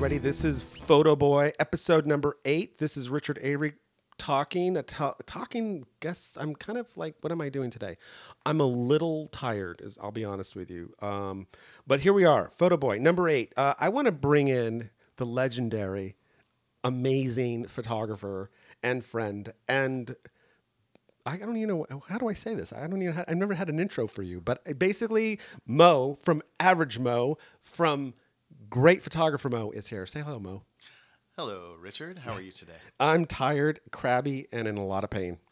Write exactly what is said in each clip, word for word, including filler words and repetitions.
everybody. This is Photo Boy, episode number eight. This is Richard Avery talking. A to- talking, guess I'm kind of like, what am I doing today? I'm a little tired, as I'll be honest with you. Um, but here we are, Photo Boy, number eight. Uh, I want to bring in the legendary, amazing photographer and friend, and I don't even know, how do I say this? I don't even, have, I've never had an intro for you, but basically Mo from Average Mo, from Great Photographer Mo is here. Say hello, Mo. Hello, Richard. How are you today? I'm tired, crabby, and in a lot of pain.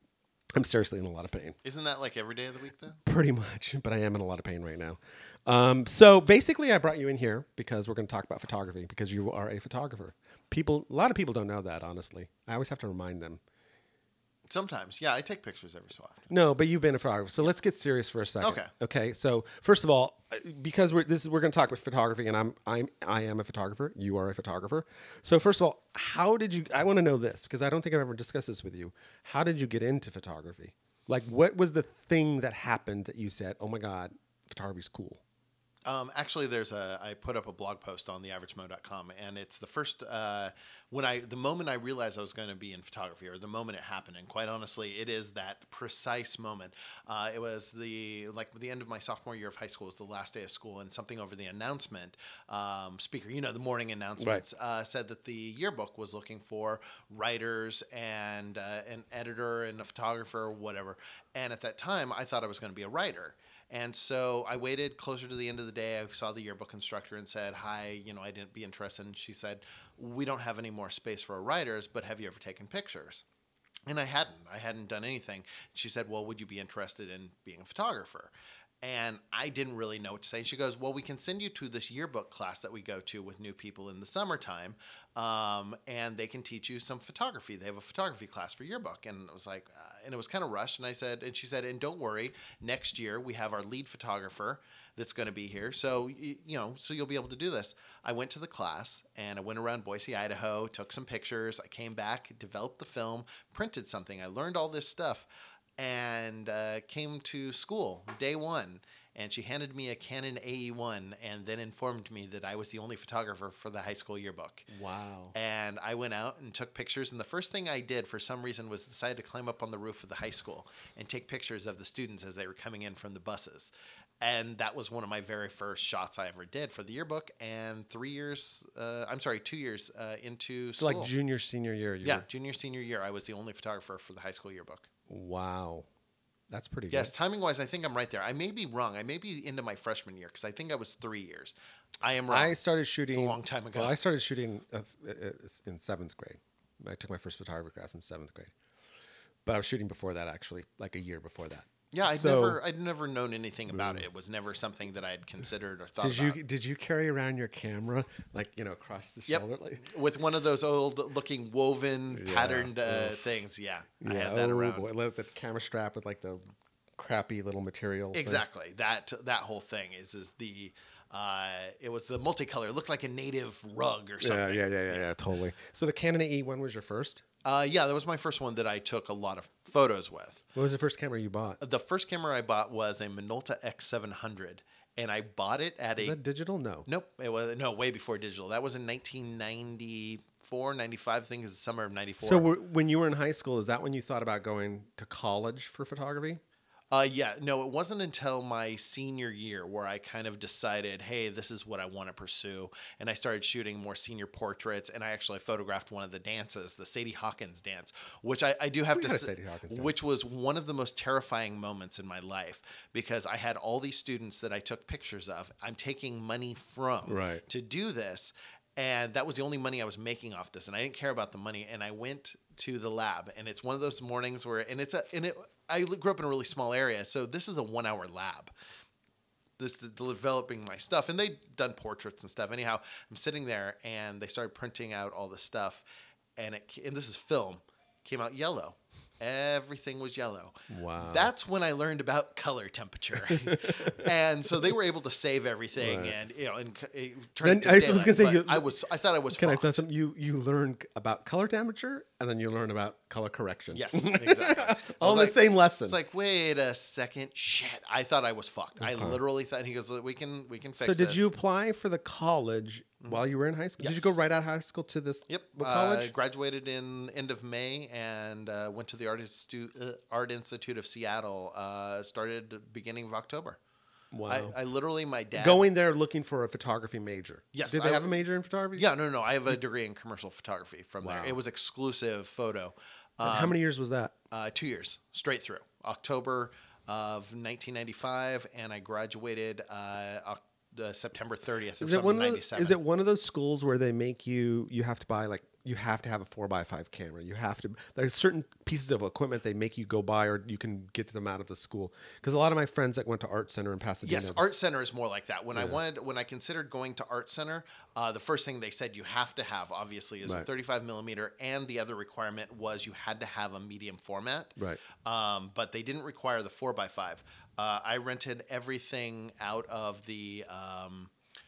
I'm seriously in a lot of pain. Isn't that like every day of the week, though? Pretty much, but I am in a lot of pain right now. Um, so basically, I brought you in here because we're going to talk about photography, because you are a photographer. People, a lot of people don't know that, honestly. I always have to remind them. Sometimes, yeah, I take pictures every so often. No, but you've been a photographer, so let's get serious for a second. Okay. Okay. So first of all, because we're this is we're going to talk about photography, and I'm I'm I am a photographer. You are a photographer. So first of all, how did you? I want to know this because I don't think I've ever discussed this with you. How did you get into photography? Like, what was the thing that happened that you said, "Oh my God, photography's cool"? Um, actually, there's a. I put up a blog post on the average mo dot com, and it's the first uh, when I the moment I realized I was going to be in photography, or the moment it happened. And quite honestly, it is that precise moment. Uh, it was the like the end of my sophomore year of high school. It was the last day of school, and something over the announcement um, speaker, you know, the morning announcements, right. uh, said that the yearbook was looking for writers and uh, an editor and a photographer, or whatever. And at that time, I thought I was going to be a writer. And so I waited closer to the end of the day. I saw the yearbook instructor and said, hi, you know, I didn't be interested. And she said, we don't have any more space for our writers, but have you ever taken pictures? And I hadn't. I hadn't done anything. She said, well, would you be interested in being a photographer? And I didn't really know what to say. She goes, well, we can send you to this yearbook class that we go to with new people in the summertime, um, and they can teach you some photography. They have a photography class for yearbook. And it was like, uh, and it was kind of rushed. And I said, and she said, and don't worry, next year we have our lead photographer that's going to be here. So, you, you know, so you'll be able to do this. I went to the class, and I went around Boise, Idaho, took some pictures. I came back, developed the film, printed something. I learned all this stuff. And uh, came to school day one, and she handed me a Canon A E one and then informed me that I was the only photographer for the high school yearbook. Wow. And I went out and took pictures, and the first thing I did for some reason was decide to climb up on the roof of the high school and take pictures of the students as they were coming in from the buses. And that was one of my very first shots I ever did for the yearbook. And three years, uh, I'm sorry, two years uh, into so school. like junior, senior year. Yeah, were... junior, senior year, I was the only photographer for the high school yearbook. Wow. That's pretty good. Yes, timing-wise, I think I'm right there. I may be wrong. I may be into my freshman year because I think I was three years. I am wrong. I started shooting... It's a long time ago. Well, I started shooting uh, in seventh grade. I took my first photography class in seventh grade. But I was shooting before that, actually, like a year before that. Yeah, I'd so, never, I'd never known anything about it. It was never something that I had considered or thought did about. You, did you carry around your camera, like, you know, across the yep. shoulder? Like, with one of those old-looking woven, yeah, patterned uh, oof. things. Yeah, yeah, I had that oh, around. Boy. The camera strap with, like, the crappy little material. Exactly. Thing. That that whole thing is is the... Uh, it was the multicolor. It looked like a native rug or something. Yeah, yeah, yeah, yeah, yeah, totally. So the Canon A E one was your first? Uh, yeah, that was my first one that I took a lot of photos with. What was the first camera you bought? The first camera I bought was a Minolta X seven hundred, and I bought it at Is a... that digital? No. Nope. It was no way before digital. That was in nineteen ninety-four, ninety-five. I think it was the summer of ninety-four. So were, when you were in high school, is that when you thought about going to college for photography? Uh, yeah, no, it wasn't until my senior year where I kind of decided, hey, this is what I want to pursue. And I started shooting more senior portraits, and I actually photographed one of the dances, the Sadie Hawkins dance, which I, I do have we to say, which was one of the most terrifying moments in my life because I had all these students that I took pictures of. I'm taking money from right. to do this. And that was the only money I was making off this. And I didn't care about the money. And I went to the lab, and it's one of those mornings where, and it's a, and it, I grew up in a really small area. So this is a one hour lab, this developing my stuff. And they'd done portraits and stuff. Anyhow, I'm sitting there and they started printing out all this stuff. And it, and this is film, came out yellow. Everything was yellow. Wow. That's when I learned about color temperature. And so they were able to save everything right. and, you know, and it turned then, into I daylight, was going to say, you, I was, I thought I was Can fucked. I tell something? You, you learned about color temperature, and then you learn about color correction. Yes, exactly. All in like, the same lesson. It's like, wait a second, shit! I thought I was fucked. I literally thought. He goes, we can, we can fix. So did this. you apply for the college mm-hmm. while you were in high school? Yes. Did you go right out of high school to this? Yep. college? Uh, graduated in end of May and uh, went to the Art Institute, uh, Art Institute of Seattle. Uh, started beginning of October. Wow. I, I literally, my dad... Going there looking for a photography major. Yes. Did they I, have a major in photography? Yeah, no, no. I have a degree in commercial photography from Wow. there. It was exclusive photo. Um, How many years was that? Uh, two years, straight through. October of nineteen ninety-five, and I graduated uh, uh, September thirtieth of Is it one of those, ninety-seven. is it one of those schools where they make you, you have to buy like, you have to have a four by five camera. You have to, there's certain pieces of equipment they make you go buy or you can get them out of the school. Because a lot of my friends that went to Art Center in Pasadena. Yes, Art Center is more like that. When yeah. I wanted, when I considered going to Art Center, uh, the first thing they said you have to have, obviously, is right. a thirty-five millimeter, and the other requirement was you had to have a medium format. Right. Um, but they didn't require the four by five. Uh, I rented everything out of the... Um,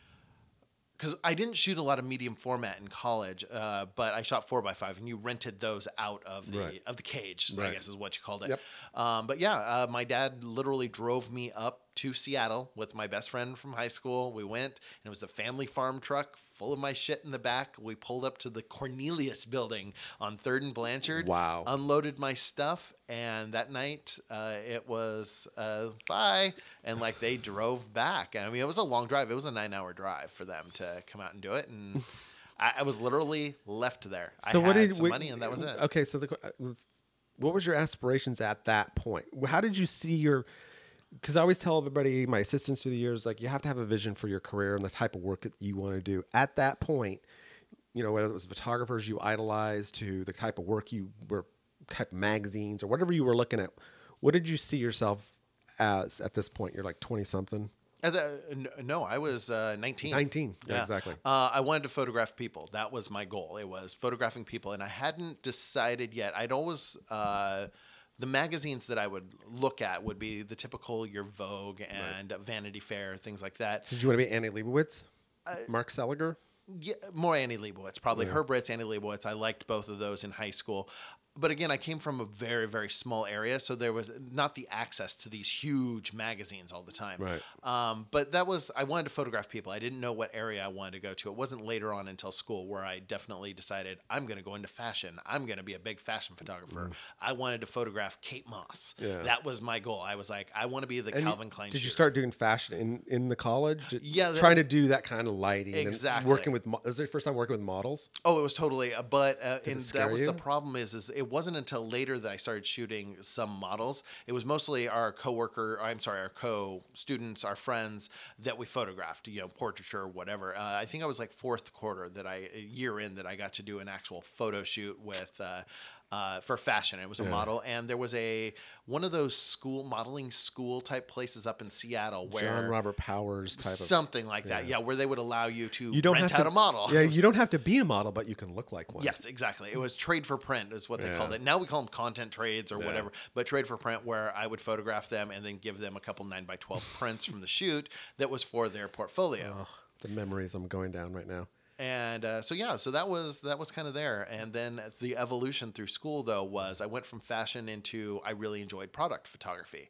Because I didn't shoot a lot of medium format in college, uh, but I shot four by five, and you rented those out of the right. of the cage, right. I guess is what you called it. Yep. Um, but yeah, uh, my dad literally drove me up to Seattle with my best friend from high school. We went, and it was a family farm truck full of my shit in the back. We pulled up to the Cornelius building on third and Blanchard. Wow. Unloaded my stuff, and that night uh, it was uh, bye, and like they drove back. And I mean, it was a long drive. It was a nine-hour drive for them to come out and do it, and I, I was literally left there. So I what had did some we, money, and that was it. Okay, so the, what was your aspirations at that point? How did you see your? Because I always tell everybody, my assistants through the years, like you have to have a vision for your career and the type of work that you want to do. At that point, you know, whether it was photographers you idolized to the type of work you were, type of magazines or whatever you were looking at, what did you see yourself as at this point? You're like twenty something. Uh, the, no, I was uh, nineteen. nineteen, yeah, yeah. Exactly. Uh, I wanted to photograph people. That was my goal. It was photographing people, and I hadn't decided yet. I'd always. Uh, The magazines that I would look at would be the typical your Vogue and right. Vanity Fair, things like that. So did you want to be Annie Leibovitz? Uh, Mark Seliger? Yeah, more Annie Leibovitz. Probably yeah. Herb Ritts, Annie Leibovitz. I liked both of those in high school. But again, I came from a very, very small area, so there was not the access to these huge magazines all the time. Right. Um, but that was, I wanted to photograph people. I didn't know what area I wanted to go to. It wasn't later on until school where I definitely decided I'm going to go into fashion. I'm going to be a big fashion photographer. Mm. I wanted to photograph Kate Moss. Yeah. That was my goal. I was like, I want to be the and Calvin Klein Did shooter. you start doing fashion in, in the college? Did, yeah. That, trying to do that kind of lighting. Exactly. And working with, was it your first time working with models? Oh, it was totally, uh, but uh, and that was you? the problem is, is it wasn't until later that I started shooting some models. It was mostly our coworker, I'm sorry, our co-students, our friends that we photographed, you know, portraiture, whatever. Uh, I think I was like fourth quarter that I, a year in that I got to do an actual photo shoot with, uh, uh, for fashion. It was a yeah. model, and there was a one of those school modeling school type places up in Seattle where John Robert Powers type something of, like yeah. that. Yeah, where they would allow you to you don't rent have out to, a model. Yeah, you don't have to be a model, but you can look like one. Yes, exactly. It was trade for print is what they yeah. called it. Now we call them content trades or yeah. whatever, but trade for print where I would photograph them and then give them a couple nine by twelve prints from the shoot that was for their portfolio. Oh, the memories I'm going down right now. And uh, so yeah, so that was that was kind of there. And then the evolution through school though was I went from fashion into I really enjoyed product photography.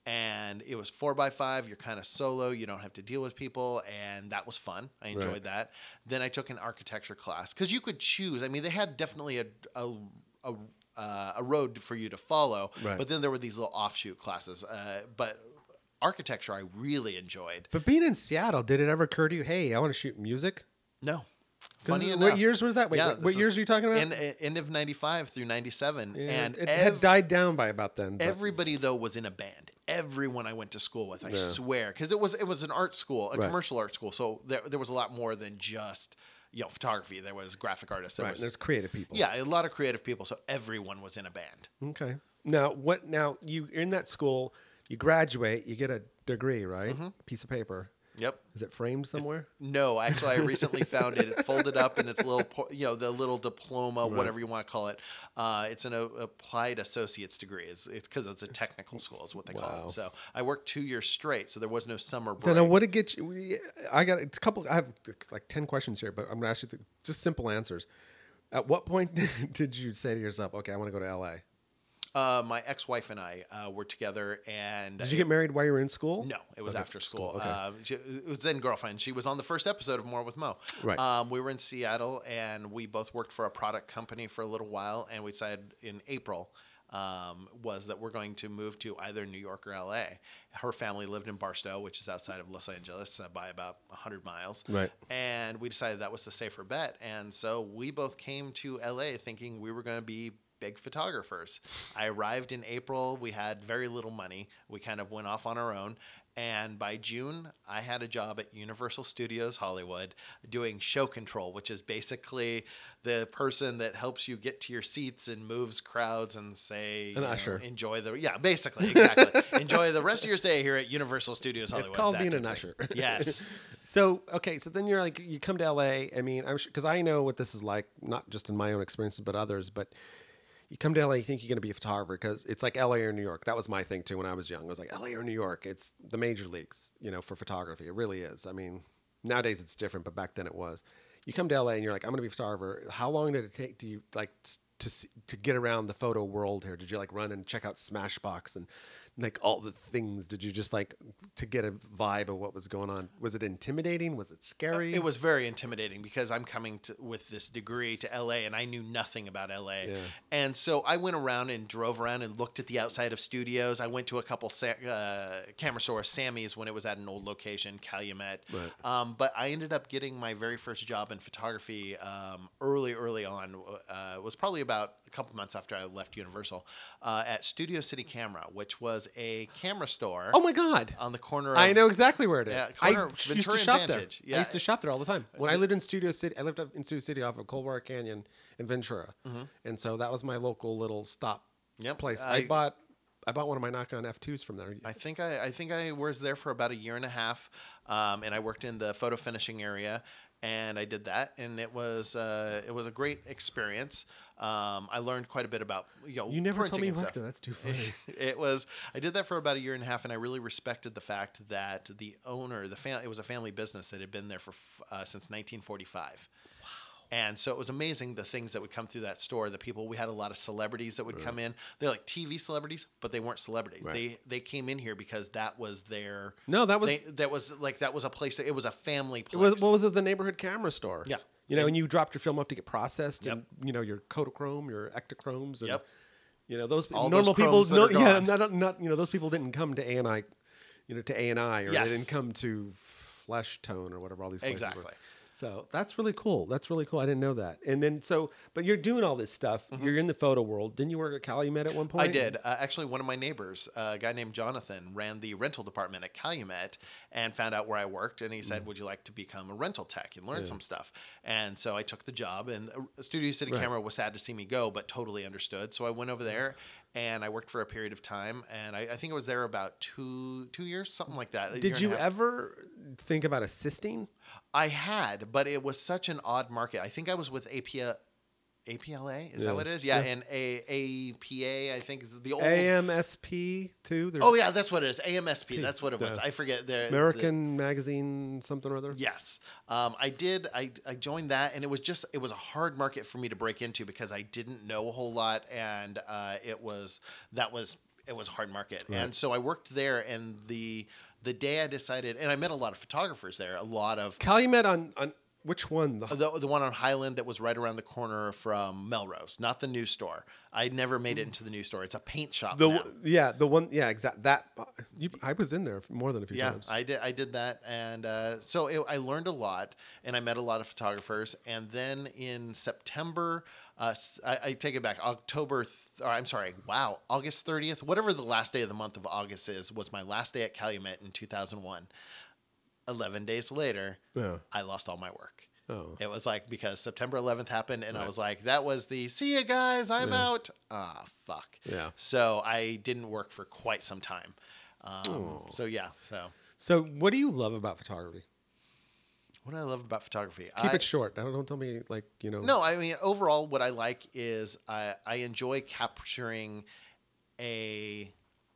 And it was four by five. You're kind of solo. You don't have to deal with people, and that was fun. I enjoyed right. that. Then I took an architecture class because you could choose. I mean, they had definitely a a, a, uh, a road for you to follow, right. but then there were these little offshoot classes. Uh, but architecture, I really enjoyed. But being in Seattle, did it ever occur to you, hey, I want to shoot music? No. Funny enough. What years was that? Wait, yeah, what, what years are you talking about? In, end of ninety-five through ninety-seven. Yeah, and it ev- had died down by about then. But. Everybody, though, was in a band. Everyone I went to school with, I yeah. swear. Because it was it was an art school, a right. commercial art school. So there, there was a lot more than just you know photography. There was graphic artists. There right, was, there's creative people. Yeah, a lot of creative people. So everyone was in a band. Okay. Now, what? Now, you, you're in that school. You graduate. You get a degree, right? Mm-hmm. A piece of paper. Yep. Is it framed somewhere? No, actually, I recently found it. It's folded up in its little, you know, the little diploma, right. whatever you want to call it. Uh, it's an uh, applied associate's degree. It's because it's, it's a technical school, is what they wow. call it. So I worked two years straight, so there was no summer break. So now, what did get you? I got a couple. I have like ten questions here, but I'm going to ask you the, just simple answers. At what point did you say to yourself, "Okay, I want to go to L A"? Uh, my ex-wife and I uh, were together, and Did you get married while you were in school? No, it was Okay, after school. school, okay. Uh, she, it was then girlfriend. She was on the first episode of More with Mo. Right. Um, we were in Seattle, and we both worked for a product company for a little while, and we decided in April um, was that we're going to move to either New York or L A. Her family lived in Barstow, which is outside of Los Angeles uh, by about one hundred miles. Right. And we decided that was the safer bet, and so we both came to L A thinking we were going to be big photographers. I arrived in April. We had very little money. We kind of went off on our own. And by June, I had a job at Universal Studios Hollywood doing show control, which is basically the person that helps you get to your seats and moves crowds and say, An you know, usher. enjoy the, yeah, basically, exactly. Enjoy the rest of your stay here at Universal Studios Hollywood. It's called that being type an of usher. thing. Yes. So, okay, so then you're like, you come to L A. I mean, I'm sure, because I know what this is like, not just in my own experiences, but others, but you come to L A, you think you're going to be a photographer because it's like L A or New York. That was my thing too when I was young. I was like, L A or New York. It's the major leagues, you know, for photography. It really is. I mean, nowadays it's different, but back then it was. You come to L A and you're like, I'm going to be a photographer. How long did it take? Do you like to see, to get around the photo world here? Did you like run and check out Smashbox and like all the things? Did you just like to get a vibe of what was going on? Was it intimidating? Was it scary? It was very intimidating because I'm coming to, with this degree to L A and I knew nothing about L A. Yeah. And so I went around and drove around and looked at the outside of studios. I went to a couple sa- uh, camera stores, Sammy's when it was at an old location, Calumet. Right. Um, but I ended up getting my very first job in photography um, early, early on. Uh, it was probably about a couple months after I left Universal uh, at Studio City Camera, which was a camera store. Oh my God. On the corner of... I know exactly where it is. Yeah, I corner of used to Ventura shop and there. Vantage. Yeah. I used to shop there all the time. When I lived in Studio City, I lived up in Studio City off of Coldwater Canyon in Ventura. Mm-hmm. And so that was my local little stop Yep. place. I, I- bought I bought one of my Nikon F twos from there. I think I, I think I was there for about a year and a half, um, and I worked in the photo finishing area, and I did that, and it was uh, it was a great experience. Um, I learned quite a bit about you know You never told printing me you and worked stuff. there. That's too funny. It was I did that for about a year and a half, and I really respected the fact that the owner, the fam- it was a family business that had been there for f- uh, since nineteen forty-five. And so it was amazing the things that would come through that store. The people, we had a lot of celebrities that would Right. come in. They're like T V celebrities, but they weren't celebrities. Right. They they came in here because that was their No, that was they, that was like that was a place. That, it was a family it place. was what was it? The neighborhood camera store. Yeah. You know, and you dropped your film off to get processed, Yep. and you know your Kodachrome, your Ektachromes, and Yep. you know those All normal those people. chromes that No, are yeah, gone. not, not you know those people didn't come to A and I, you know, to A and I, or Yes. they didn't come to Flesh Tone or whatever all these places were. Exactly. So that's really cool. That's really cool. I didn't know that. And then so, but you're doing all this stuff. You're in the photo world. Didn't you work at Calumet at one point? Mm-hmm. I did. Uh, actually, one of my neighbors, uh, a guy named Jonathan, ran the rental department at Calumet and found out where I worked. And he said, would you like to become a rental tech and learn some stuff? And so I took the job. And uh, Studio City Right. Camera was sad to see me go, but totally understood. So I went over there and I worked for a period of time. And I, I think I was there about two two years, something like that. a year Did and you a half. ever think about assisting? I had, but it was such an odd market. I think I was with A P L, A P L A? Is Yeah. that what it is? Yeah, Yeah. and A A P A, I think the old... A M S P too. There's Oh yeah, that's what it is. A M S P. That's what it was. Yeah. I forget the American Magazine, something or other. The, yes, um, I did. I, I joined that, and it was just it was a hard market for me to break into because I didn't know a whole lot, and uh, it was that was it was a hard market, Right. and so I worked there. And the the day I decided, and I met a lot of photographers there. A lot of Calumet on on which one? The, the the one on Highland that was right around the corner from Melrose, not the new store. I never made it into the new store. It's a paint shop the now. yeah, the one yeah, exact that. You, I was in there more than a few Yeah, times. I did. I did that, and uh, so it, I learned a lot, and I met a lot of photographers. And then in September, uh, s- I, I take it back. October. Th- or I'm sorry. Wow, August thirtieth, whatever the last day of the month of August is, was my last day at Calumet in two thousand one. Eleven days later, Yeah. I lost all my work. Oh. It was like because September eleventh happened, and I was like, "That was the see ya guys, I'm out." Ah, fuck. Yeah. So I didn't work for quite some time. Um, so yeah. So So, what do you love about photography? what do I love about photography? Keep I, it short. Don't, don't tell me like you know. No, I mean overall, what I like is I I enjoy capturing a.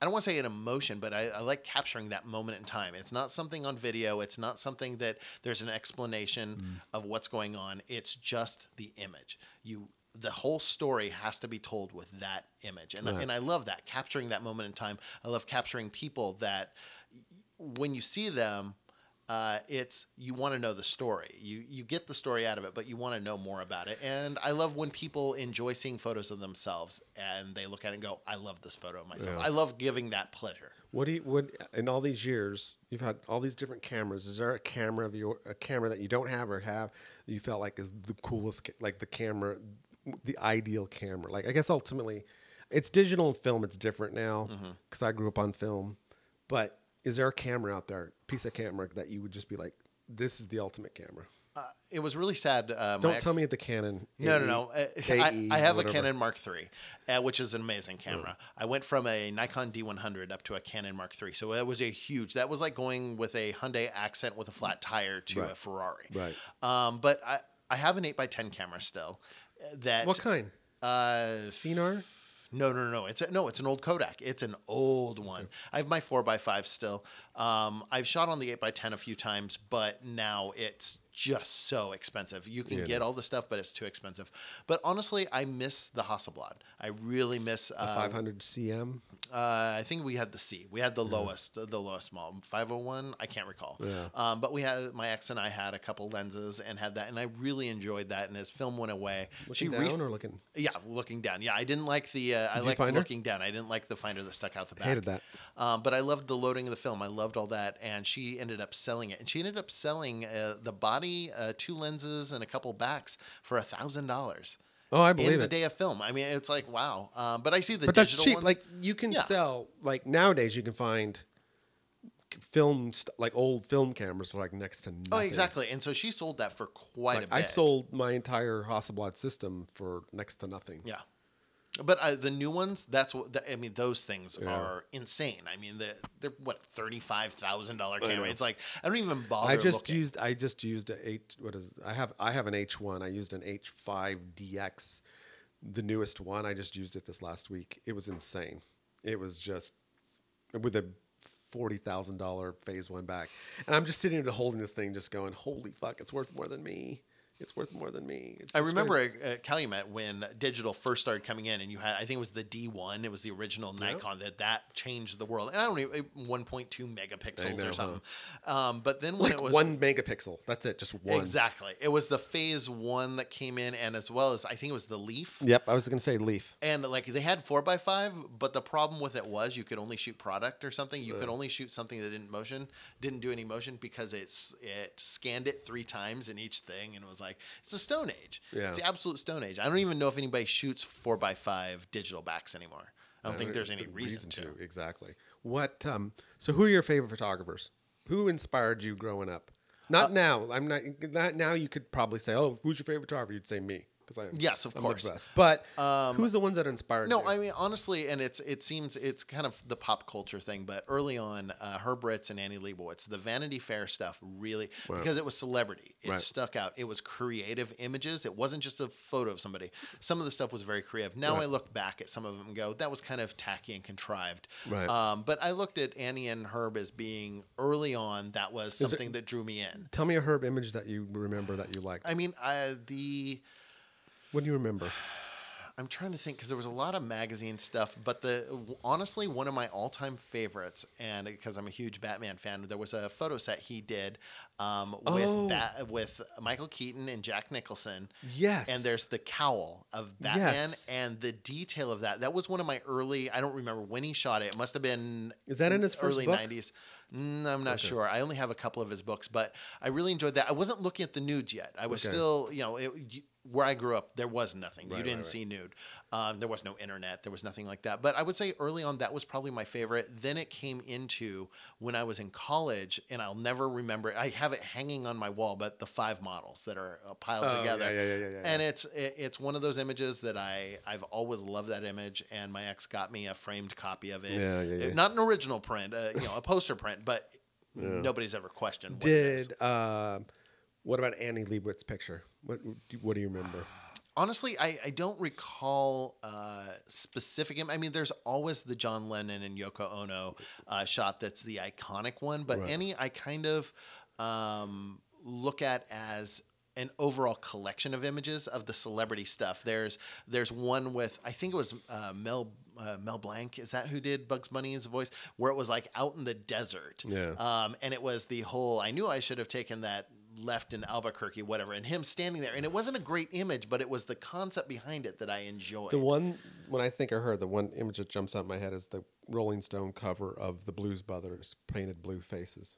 I don't want to say an emotion, but I, I like capturing that moment in time. It's not something on video. It's not something that there's an explanation mm. of what's going on. It's just the image. You, the whole story has to be told with that image. And, right. and I love that, capturing that moment in time. I love capturing people that when you see them, Uh, it's you want to know the story. You you get the story out of it, but you want to know more about it. And I love when people enjoy seeing photos of themselves and they look at it and go, "I love this photo of myself." Yeah. I love giving that pleasure. What do you would in all these years you've had all these different cameras? Is there a camera of your a camera that you don't have or have that you felt like is the coolest, like the camera, the ideal camera? Like I guess ultimately, it's digital and film. It's different now because mm-hmm. I grew up on film, but. Is there a camera out there, piece of camera that you would just be like, this is the ultimate camera? Uh, it was really sad. Uh, Don't ex- tell me at the Canon. No, no, no. Uh, I, I have whatever. a Canon Mark three, uh, which is an amazing camera. Mm. I went from a Nikon D one hundred up to a Canon Mark three. So that was a huge, that was like going with a Hyundai Accent with a flat tire to right. a Ferrari. Right. Um, but I, I have an eight by ten camera still. That What kind? Uh, C N R? No, no, no. It's a, no, it's an old Kodak. It's an old one. I have my four by five still. Um, I've shot on the eight by ten a few times, but now it's just so expensive. You can yeah, get all the stuff, but it's too expensive. But honestly, I miss the Hasselblad. I really miss uh, a five hundred C M. Uh, I think we had the C. We had the yeah. lowest, the lowest model, five oh one. I can't recall. Yeah. Um, but we had my ex and I had a couple lenses and had that, and I really enjoyed that. And as film went away, looking she down rec- or looking? Yeah, looking down. Yeah, I didn't like the. Uh, I liked looking down. I didn't like the finder that stuck out the back. Hated that. Um, but I loved the loading of the film. I loved all that, and she ended up selling it. And she ended up selling uh, the body, uh, two lenses, and a couple backs for a thousand dollars. Oh, I believe in the it. day of film. I mean, it's like wow. Um, but I see the but digital that's cheap. ones. Like you can yeah. sell like nowadays you can find film st- like old film cameras for like next to nothing. Oh, exactly. And so she sold that for quite like, a bit. I sold my entire Hasselblad system for next to nothing. Yeah. But uh, the new ones, that's what I mean. Those things yeah. are insane. I mean, they're, they're what thirty-five thousand dollar camera. It's like I don't even bother. I just looking. used. I just used a H. What is? I have. I have an H one. I used an H five D X, the newest one. I just used it this last week. It was insane. It was just with a forty thousand dollar phase one back, and I'm just sitting there holding this thing, just going, "Holy fuck! It's worth more than me." It's worth more than me. It's I remember at Calumet when digital first started coming in, and you had, I think it was the D one. It was the original yeah. Nikon that that changed the world. And I don't even one point two megapixels know, or something. Huh? Um, but then when like it was one megapixel, that's it, just one. Exactly. It was the phase one that came in, and as well as I think it was the Leaf. Yep, I was going to say Leaf. And like they had four by five, but the problem with it was you could only shoot product or something. You yeah. could only shoot something that didn't motion, didn't do any motion because it's it scanned it three times in each thing, and it was like. It's the Stone Age. Yeah. It's the absolute Stone Age. I don't even know if anybody shoots four by five digital backs anymore. I don't I think don't there's any reason, reason to. to. Exactly. What? Um, so, who are your favorite photographers? Who inspired you growing up? Not uh, now. I'm not. Not now. You could probably say, "Oh, who's your favorite photographer?" You'd say me. I am, yes, of I'm course. The best. But um, who's the ones that inspired no, you? No, I mean honestly, and it's it seems it's kind of the pop culture thing. But early on, uh, Herb Ritts and Annie Leibovitz, the Vanity Fair stuff, really right. because it was celebrity, it right. stuck out. It was creative images. It wasn't just a photo of somebody. Some of the stuff was very creative. Now right. I look back at some of them and go, that was kind of tacky and contrived. Right. Um, but I looked at Annie and Herb as being early on. That was something it, that drew me in. Tell me a Herb image that you remember that you liked. I mean, uh, the. What do you remember? I'm trying to think because there was a lot of magazine stuff, but the honestly one of my all-time favorites, and because I'm a huge Batman fan, there was a photo set he did um, with oh. Bat, with Michael Keaton and Jack Nicholson. Yes, and there's the cowl of Batman yes. and the detail of that. That was one of my early. I don't remember when he shot it. It must have been. Is that in his first early book? nineties? Mm, I'm not okay. sure. I only have a couple of his books, but I really enjoyed that. I wasn't looking at the nudes yet. I was okay. still, you know, it, where I grew up, there was nothing. Right, you didn't right, right. see nude. Um, there was no internet. There was nothing like that. But I would say early on, that was probably my favorite. Then it came into when I was in college, and I'll never remember it. I have it hanging on my wall, but the five models that are uh, piled oh, together. Yeah, yeah, yeah, yeah, yeah. And it's it, it's one of those images that I, I've always loved that image, and my ex got me a framed copy of it. Yeah, yeah, yeah. It, not an original print, uh, you know, a poster print, but yeah. nobody's ever questioned what Did, it is. Uh, what about Annie Leibovitz's picture? What What do you remember? Honestly, I, I don't recall uh, specific. I mean, there's always the John Lennon and Yoko Ono uh, shot that's the iconic one, but Right. any I kind of um, look at as an overall collection of images of the celebrity stuff. There's there's one with I think it was uh, Mel uh, Mel Blanc. Is that who did Bugs Bunny as a voice? Where it was like out in the desert. Yeah. Um, and it was the whole. I knew I should have taken that left in Albuquerque, whatever, and him standing there. And it wasn't a great image, but it was the concept behind it that I enjoyed. The one, when I think of her, the one image that jumps out in my head is the Rolling Stone cover of the Blues Brothers painted blue faces.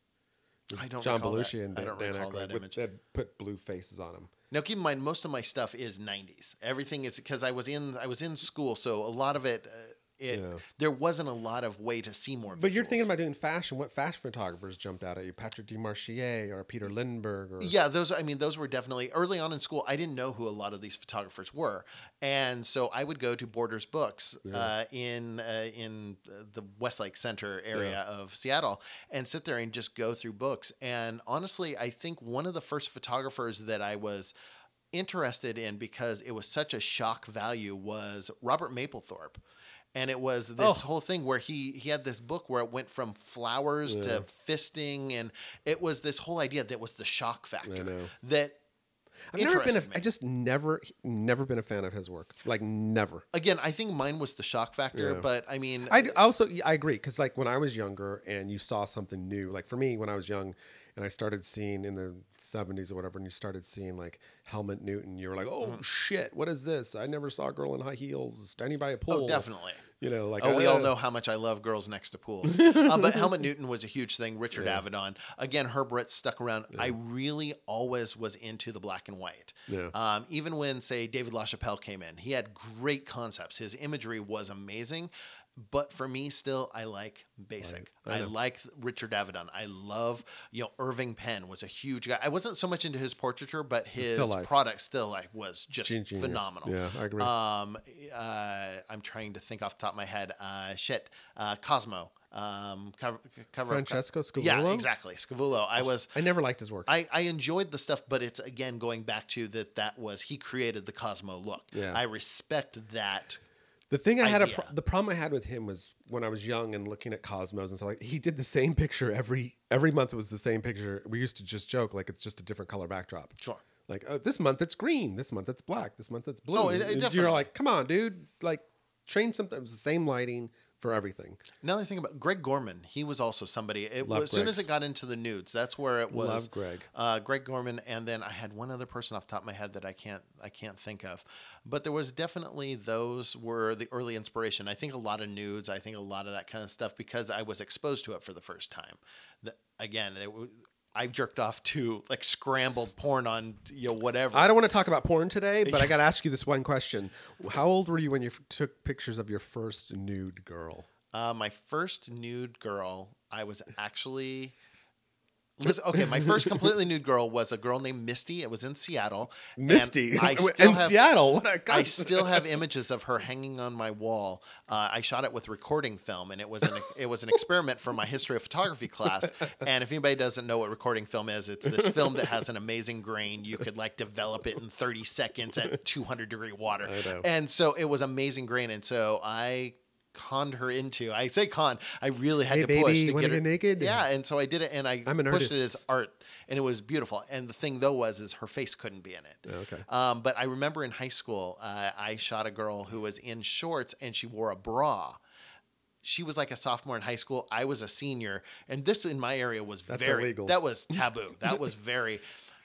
I don't John recall Belushi that. and I Dan, don't Dan recall Aykroyd that with, image. that put blue faces on them. Now, keep in mind, most of my stuff is nineties. Everything is because I was in I was in school, so a lot of it, uh, it Yeah. there wasn't a lot of way to see more. But you're visuals. thinking about doing fashion. What fashion photographers jumped out at you? Patrick Demarchier or Peter Lindbergh? Or Yeah, those. I mean, those were definitely early on in school. I didn't know who a lot of these photographers were, and so I would go to Borders Books uh, in uh, in the Westlake Center area of Seattle and sit there and just go through books. And honestly, I think one of the first photographers that I was interested in because it was such a shock value was Robert Mapplethorpe. And it was this Oh. whole thing where he, he had this book where it went from flowers to fisting, and it was this whole idea that was the shock factor know. that I've never been. A, interested me. I just never, never been a fan of his work. Like never. Again, I think mine was the shock factor, Yeah. but I mean, I d- also I agree because like when I was younger and you saw something new, like for me when I was young and I started seeing in the seventies or whatever, and you started seeing like Helmut Newton, you were like, oh shit, what is this? I never saw a girl in high heels standing by a pool. oh, definitely. You know, like Oh, we all uh, know how much I love girls next to pools. uh, but Helmut Newton was a huge thing. Richard Avedon. Again, Herb Ritts stuck around. I really always was into the black and white. Yeah. Um, even when, say, David LaChapelle came in, he had great concepts. His imagery was amazing. But for me, still, I like basic. Right. I I, know. like Richard Avedon. I love, you know, Irving Penn was a huge guy. I wasn't so much into his portraiture, but his Still life. product still life was just Genius. phenomenal. Yeah, I agree. Um, uh, I'm trying to think off the top of my head. Uh, shit, uh, Cosmo. Um, cover, cover of- Francesco Scavullo? Yeah, exactly. Scavullo. I was. I never liked his work. I, I enjoyed the stuff, but it's again going back to that. That was he created the Cosmo look. Yeah. I respect that. The thing I had a idea. pro- the problem I had with him was when I was young and looking at Cosmos and stuff like he did the same picture every every month. It was the same picture. We used to just joke like it's just a different color backdrop. Sure. Like oh, this month it's green. This month it's black. This month it's blue. Oh, it- it And definitely- You're like, come on, dude. Like, train sometimes the same lighting for everything. Now that I think about Greg Gorman, he was also somebody. It Love was, as soon Greg. as it got into the nudes, that's where it was. Love Greg. Uh, Greg Gorman, and then I had one other person off the top of my head that I can't I can't think of, but there was definitely those were the early inspiration. I think a lot of nudes. I think a lot of that kind of stuff because I was exposed to it for the first time. The, again, it, w- I jerked off to like scrambled porn on you know whatever. I don't want to talk about porn today, but I got to ask you this one question. How old were you when you f- took pictures of your first nude girl? Uh, my first nude girl, I was actually. Listen, okay, my first completely nude girl was a girl named Misty. It was in Seattle. and Misty I in still have, Seattle. What a I concept. still have images of her hanging on my wall. Uh, I shot it with recording film, and it was an it was an experiment for my history of photography class. And if anybody doesn't know what recording film is, it's this film that has an amazing grain. You could like develop it in thirty seconds at two hundred degree water. I know. And so it was amazing grain. And so I conned her into. I say con. I really had Hey, to baby, push to wanna get her get naked? Yeah, and so I did it, and I I'm an pushed it artist. as art, and it was beautiful. And the thing though was, is her face couldn't be in it. Oh, okay. Um, but I remember in high school, uh, I shot a girl who was in shorts and she wore a bra. She was like a sophomore in high school. I was a senior, and this in my area was That's very illegal. that was taboo. That was very.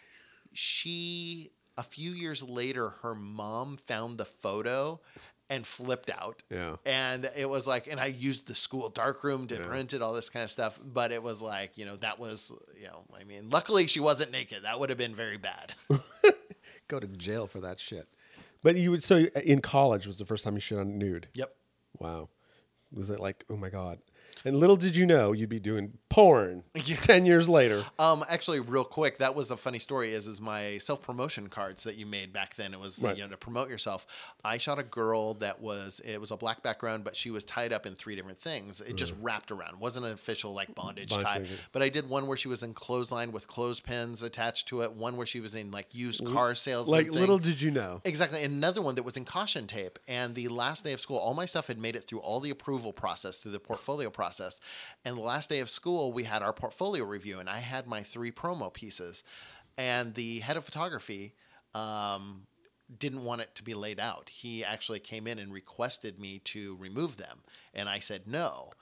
She a few years later, her mom found the photo and flipped out. Yeah. And it was like, and I used the school darkroom to print it, all this kind of stuff. But it was like, you know, that was, you know, I mean, luckily she wasn't naked. That would have been very bad. Go to jail for that shit. But you would so in college was the first time you shot on nude. Yep. Wow. Was it like, oh my God. And little did you know you'd be doing porn ten years later. Um, actually, real quick, that was a funny story. Is is my self promotion cards that you made back then? It was Right. you know to promote yourself. I shot a girl that was it was a black background, but she was tied up in three different things. It just wrapped around. It wasn't an official like bondage Bondage tie. thing. But I did one where she was in clothesline with clothespins attached to it. One where she was in like used car salesman. Like thing. little did you know. Exactly. Another one that was in caution tape. And the last day of school, all my stuff had made it through all the approval process, through the portfolio process. And the last day of school, we had our portfolio review, and I had my three promo pieces. And the head of photography um, didn't want it to be laid out. He actually came in and requested me to remove them. And I said no.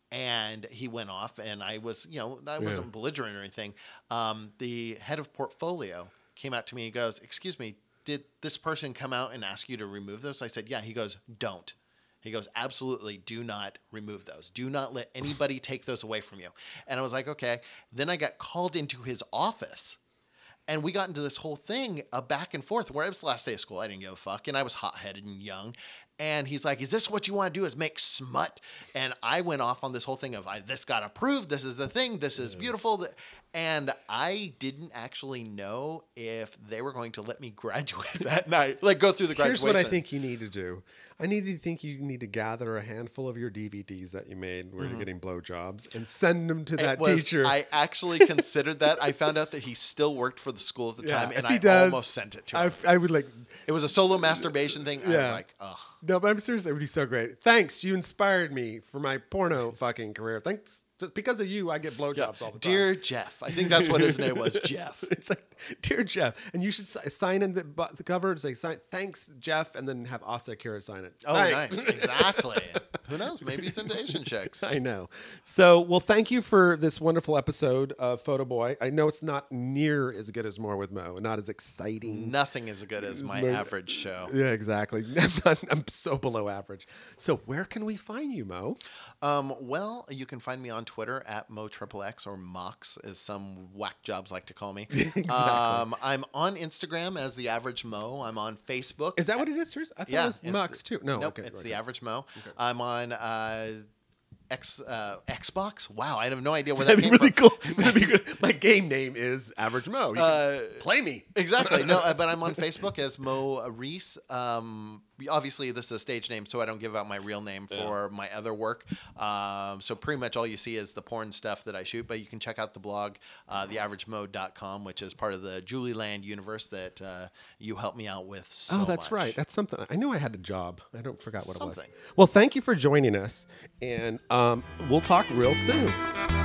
And he went off, and I was, you know, I wasn't Yeah. belligerent or anything. Um, the head of portfolio came out to me and goes, "Excuse me, did this person come out and ask you to remove those?" I said, "Yeah." He goes, "Don't." He goes, "Absolutely do not remove those. Do not let anybody take those away from you." And I was like, okay. Then I got called into his office, and we got into this whole thing, a back and forth, where it was the last day of school. I didn't give a fuck, and I was hot-headed and young. And he's like, "Is this what you want to do, is make smut?" And I went off on this whole thing of, I, this got approved. This is the thing. This is beautiful. And I didn't actually know if they were going to let me graduate that night, like go through the graduation. Here's what I think you need to do. I need to think you need to gather a handful of your D V Ds that you made where you're getting blowjobs and send them to that It was- teacher. I actually considered that. I found out that he still worked for the school at the Yeah, time, and if he I does, almost sent it to I, him. I would like. It was a solo masturbation thing. I Yeah. was like, ugh. No, but I'm serious. It would be so great. Thanks. You inspired me for my porno fucking career. Thanks. Just because of you, I get blowjobs all the time. Dear Jeff. I think that's what his name was, Jeff. It's like, "Dear Jeff," and you should si- sign in the, bu- the cover and say, "Sign, thanks, Jeff," and then have Asa Akira sign it. Oh, Thanks. nice. Exactly. Who knows? Maybe he's into Asian chicks. I know. So, well, thank you for this wonderful episode of Photo Boy. I know it's not near as good as More with Mo, not as exciting. Nothing as good as my Mo- average show. Yeah, exactly. I'm, not- I'm so below average. So, where can we find you, Mo? Um, well, you can find me on Twitter at Mo Triple X, or Mox, as some whack jobs like to call me. Exactly. Um, I'm on Instagram as the Average Mo. I'm on Facebook. Is that what it is? Serious? I thought Yeah, it was it's Mux the- too. No, nope, okay. it's okay. the Average Mo. I'm on uh, X uh, Xbox. Wow, I have no idea where that That'd came be really from. cool. That'd be good. My game name is Average Mo. You can Uh, play me. Exactly. No, uh, but I'm on Facebook as Mo Reese. Um, obviously, this is a stage name, so I don't give out my real name for my other work. Um, so pretty much all you see is the porn stuff that I shoot. But you can check out the blog, uh, the average mo dot com, which is part of the Julie Land universe that uh, you helped me out with so Oh, that's much. right. That's something. I knew I had a job. I don't forgot what it Something. was. Well, thank you for joining us, and um, we'll talk real soon.